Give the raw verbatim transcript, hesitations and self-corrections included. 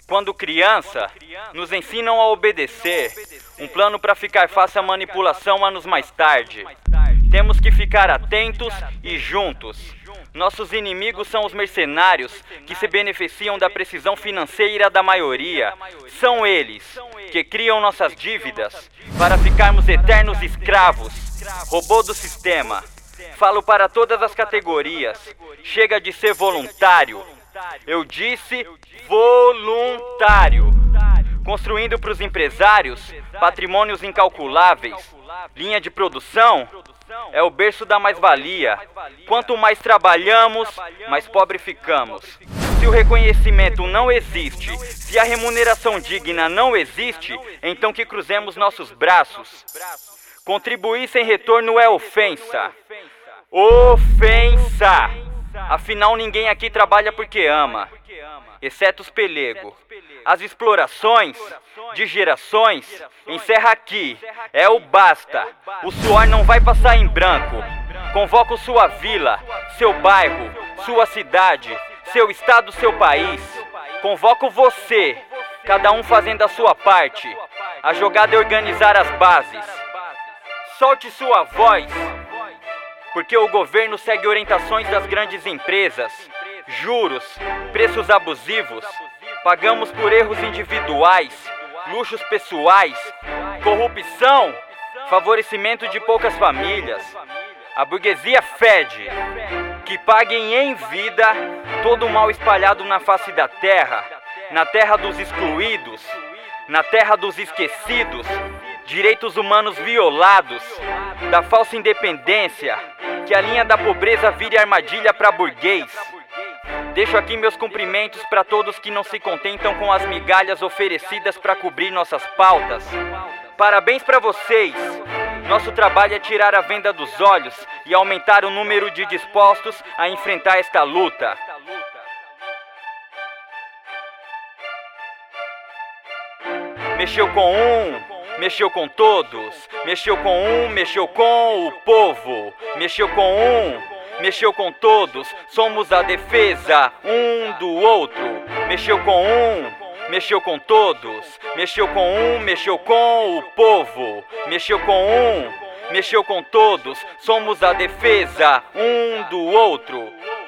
Quando criança, nos ensinam a obedecer, um plano para ficar fácil a manipulação anos mais tarde. Temos que ficar atentos e juntos. Nossos inimigos são os mercenários que se beneficiam da precisão financeira da maioria. São eles que criam nossas dívidas para ficarmos eternos escravos. Robô do sistema. Falo para todas as categorias. Chega de ser voluntário. Eu disse voluntário. Construindo para os empresários patrimônios incalculáveis. Linha de produção é o berço da mais-valia. Quanto mais trabalhamos, mais pobre ficamos. Se o reconhecimento não existe, se a remuneração digna não existe, então que cruzemos nossos braços. Contribuir sem retorno é ofensa. Ofensa! Afinal, ninguém aqui trabalha porque ama, exceto os pelego. As explorações de gerações encerra aqui, é o basta. O suor não vai passar em branco. Convoco sua vila, seu bairro, sua cidade, seu estado, seu país. Convoco você, cada um fazendo a sua parte. A jogada é organizar as bases. Solte sua voz, porque o governo segue orientações das grandes empresas. Juros, preços abusivos, pagamos por erros individuais, luxos pessoais, corrupção, favorecimento de poucas famílias. A burguesia fede, que paguem em vida todo o mal espalhado na face da terra, na terra dos excluídos, na terra dos esquecidos, direitos humanos violados, da falsa independência, que a linha da pobreza vire armadilha para burguês. Deixo aqui meus cumprimentos para todos que não se contentam com as migalhas oferecidas para cobrir nossas pautas. Parabéns para vocês! Nosso trabalho é tirar a venda dos olhos e aumentar o número de dispostos a enfrentar esta luta. Mexeu com um, mexeu com todos. Mexeu com um, mexeu com o povo. Mexeu com um, mexeu com todos. Somos a defesa um do outro. Mexeu com um, mexeu com todos. Mexeu com um, mexeu com o povo. Mexeu com um, mexeu com todos. Somos a defesa um do outro.